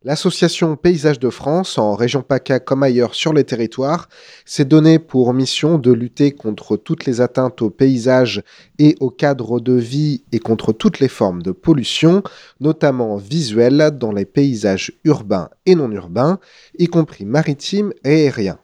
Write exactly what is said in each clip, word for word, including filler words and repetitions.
L'association Paysages de France, en région PACA comme ailleurs sur les territoires, s'est donnée pour mission de lutter contre toutes les atteintes au paysage et au cadre de vie et contre toutes les formes de pollution, notamment visuelle dans les paysages urbains et non urbains, y compris maritimes et aériens.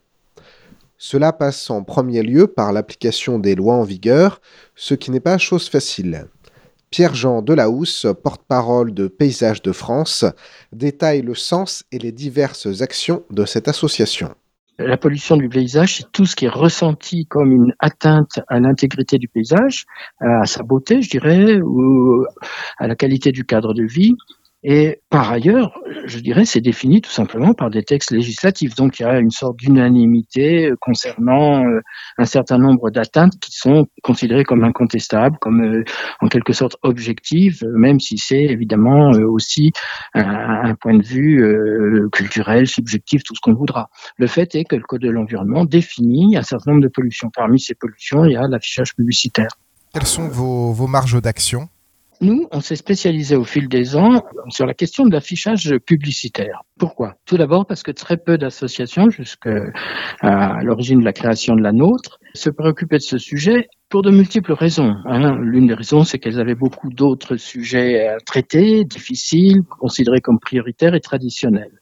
Cela passe en premier lieu par l'application des lois en vigueur, ce qui n'est pas chose facile. Pierre-Jean Delahousse, porte-parole de Paysages de France, détaille le sens et les diverses actions de cette association. La pollution du paysage, c'est tout ce qui est ressenti comme une atteinte à l'intégrité du paysage, à sa beauté, je dirais, ou à la qualité du cadre de vie. Et par ailleurs, je dirais, c'est défini tout simplement par des textes législatifs. Donc, il y a une sorte d'unanimité concernant euh, un certain nombre d'atteintes qui sont considérées comme incontestables, comme euh, en quelque sorte objectives, même si c'est évidemment euh, aussi un, un point de vue euh, culturel, subjectif, tout ce qu'on voudra. Le fait est que le Code de l'environnement définit un certain nombre de pollutions. Parmi ces pollutions, il y a l'affichage publicitaire. Quelles sont vos, vos marges d'action ? Nous, on s'est spécialisé au fil des ans sur la question de l'affichage publicitaire. Pourquoi ? Tout d'abord parce que très peu d'associations, jusqu'à l'origine de la création de la nôtre, se préoccupaient de ce sujet pour de multiples raisons. Hein. L'une des raisons, c'est qu'elles avaient beaucoup d'autres sujets à traiter, difficiles, considérés comme prioritaires et traditionnels.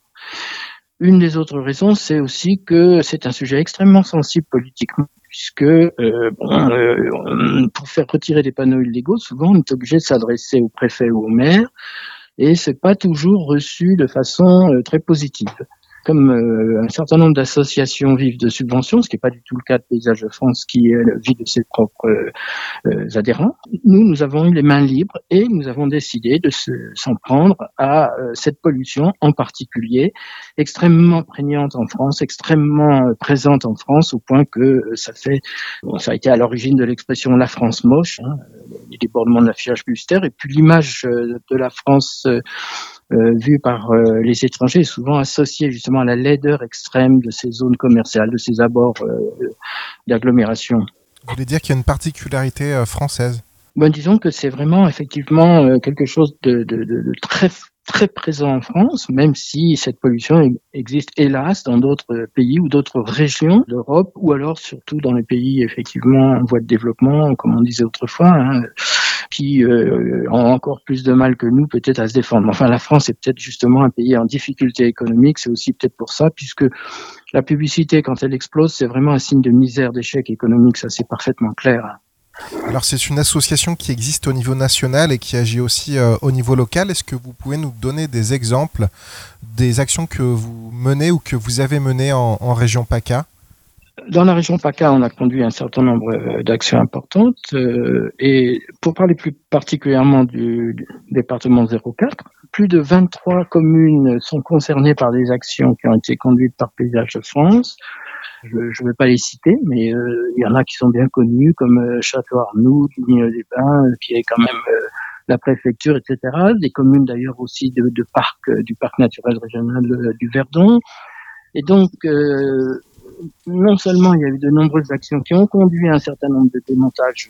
Une des autres raisons, c'est aussi que c'est un sujet extrêmement sensible politiquement, puisque euh, bon, euh, pour faire retirer des panneaux illégaux, souvent on est obligé de s'adresser au préfet ou au maire, et c'est pas toujours reçu de façon euh, très positive. Comme euh, un certain nombre d'associations vivent de subventions, ce qui n'est pas du tout le cas de Paysages de France qui euh, vit de ses propres euh, euh, adhérents, nous, nous avons eu les mains libres et nous avons décidé de se, s'en prendre à euh, cette pollution en particulier, extrêmement prégnante en France, extrêmement euh, présente en France, au point que euh, ça fait, bon, ça a été à l'origine de l'expression la France moche, hein, les débordements de l'affichage publicitaire, et puis l'image euh, de la France euh, Euh, vu par euh, les étrangers, est souvent associé justement à la laideur extrême de ces zones commerciales, de ces abords euh, d'agglomération. Vous voulez dire qu'il y a une particularité euh, française ? Bon, disons que c'est vraiment effectivement euh, quelque chose de, de, de, de très très présent en France, même si cette pollution existe hélas dans d'autres pays ou d'autres régions d'Europe, ou alors surtout dans les pays effectivement en voie de développement, comme on disait autrefois, hein, qui euh, ont encore plus de mal que nous peut-être à se défendre. Enfin, la France est peut-être justement un pays en difficulté économique, c'est aussi peut-être pour ça, puisque la publicité, quand elle explose, c'est vraiment un signe de misère, d'échec économique, ça c'est parfaitement clair. Alors c'est une association qui existe au niveau national et qui agit aussi euh, au niveau local. Est-ce que vous pouvez nous donner des exemples des actions que vous menez ou que vous avez menées en, en région PACA ? Dans la région PACA, on a conduit un certain nombre d'actions importantes euh, et pour parler plus particulièrement du, du département zéro quatre, plus de vingt-trois communes sont concernées par des actions qui ont été conduites par Paysages de France. Je ne vais pas les citer, mais euh, il y en a qui sont bien connus, comme euh, Château-Arnoux, Lignes-des-Bains, euh, qui est quand même euh, la préfecture, et cetera. Des communes d'ailleurs aussi de, de parcs, euh, du parc naturel régional euh, du Verdon. Et donc, euh, non seulement il y a eu de nombreuses actions qui ont conduit à un certain nombre de démontages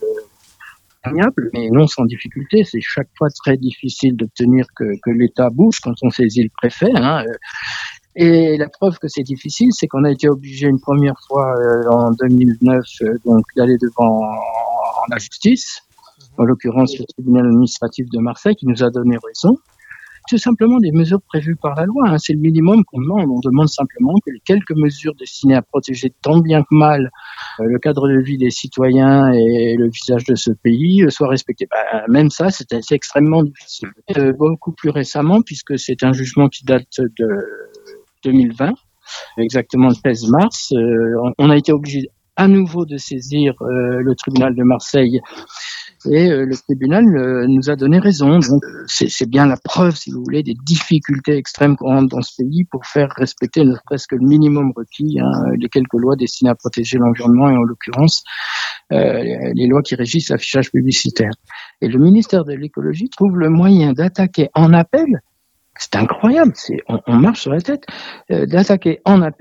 euh, mais non sans difficulté. C'est chaque fois très difficile d'obtenir que, que l'État bouge quand on saisit le préfet. Hein. Et la preuve que c'est difficile, c'est qu'on a été obligé une première fois euh, en deux mille neuf euh, donc d'aller devant en, la justice, en l'occurrence le tribunal administratif de Marseille, qui nous a donné raison. C'est simplement des mesures prévues par la loi. Hein. C'est le minimum qu'on demande. On demande simplement que les quelques mesures destinées à protéger tant bien que mal euh, le cadre de vie des citoyens et le visage de ce pays euh, soient respectées. Bah, même ça, c'est, c'est extrêmement difficile. Euh, beaucoup plus récemment, puisque c'est un jugement qui date de deux mille vingt, exactement le seize mars, euh, on a été obligé à nouveau de saisir euh, le tribunal de Marseille et euh, le tribunal euh, nous a donné raison. Donc c'est, c'est bien la preuve, si vous voulez, des difficultés extrêmes qu'on rentre dans ce pays pour faire respecter ne serait-ce que le minimum requis, hein, les quelques lois destinées à protéger l'environnement et en l'occurrence euh, les lois qui régissent l'affichage publicitaire. Et le ministère de l'écologie trouve le moyen d'attaquer en appel. C'est incroyable, c'est, on, on marche sur la tête, euh, d'attaquer en appel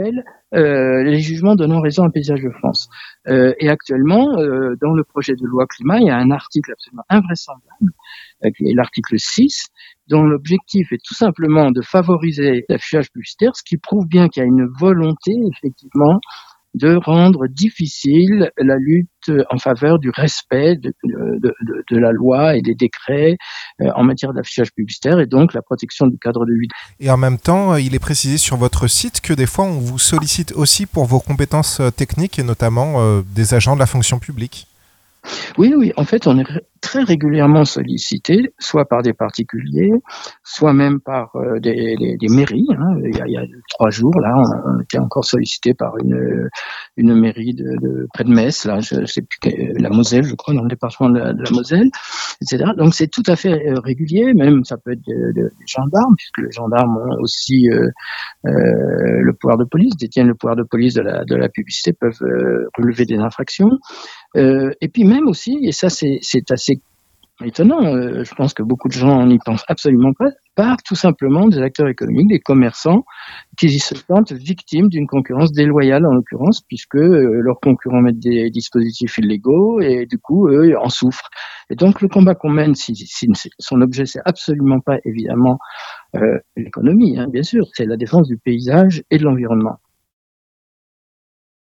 euh, les jugements donnant raison à Paysage de France. Euh, et actuellement, euh, dans le projet de loi climat, il y a un article absolument invraisemblable, euh, qui est l'article six, dont l'objectif est tout simplement de favoriser l'affichage publicitaire, ce qui prouve bien qu'il y a une volonté, effectivement, de rendre difficile la lutte en faveur du respect de, de, de, de la loi et des décrets euh, en matière d'affichage publicitaire et donc la protection du cadre de vie. Et en même temps, il est précisé sur votre site que des fois on vous sollicite aussi pour vos compétences techniques et notamment euh, des agents de la fonction publique. Oui, oui, en fait, on est très régulièrement sollicité, soit par des particuliers, soit même par euh, des, des, des mairies. Hein. Il, y a, il y a trois jours, là, on, on était encore sollicité par une, une mairie de, de près de Metz, là, je sais plus, la Moselle, je crois, dans le département de la, de la Moselle, et cetera. Donc c'est tout à fait euh, régulier, même ça peut être de, de, des gendarmes, puisque les gendarmes ont aussi euh, euh, le pouvoir de police, détiennent le pouvoir de police de la, de la publicité, peuvent euh, relever des infractions. Euh, et puis même aussi, et ça c'est, c'est assez étonnant, euh, je pense que beaucoup de gens n'y pensent absolument pas, par tout simplement des acteurs économiques, des commerçants, qui se sentent victimes d'une concurrence déloyale en l'occurrence, puisque euh, leurs concurrents mettent des dispositifs illégaux et du coup eux en souffrent. Et donc le combat qu'on mène, si, si son objet c'est absolument pas évidemment euh, l'économie, hein, bien sûr, c'est la défense du paysage et de l'environnement.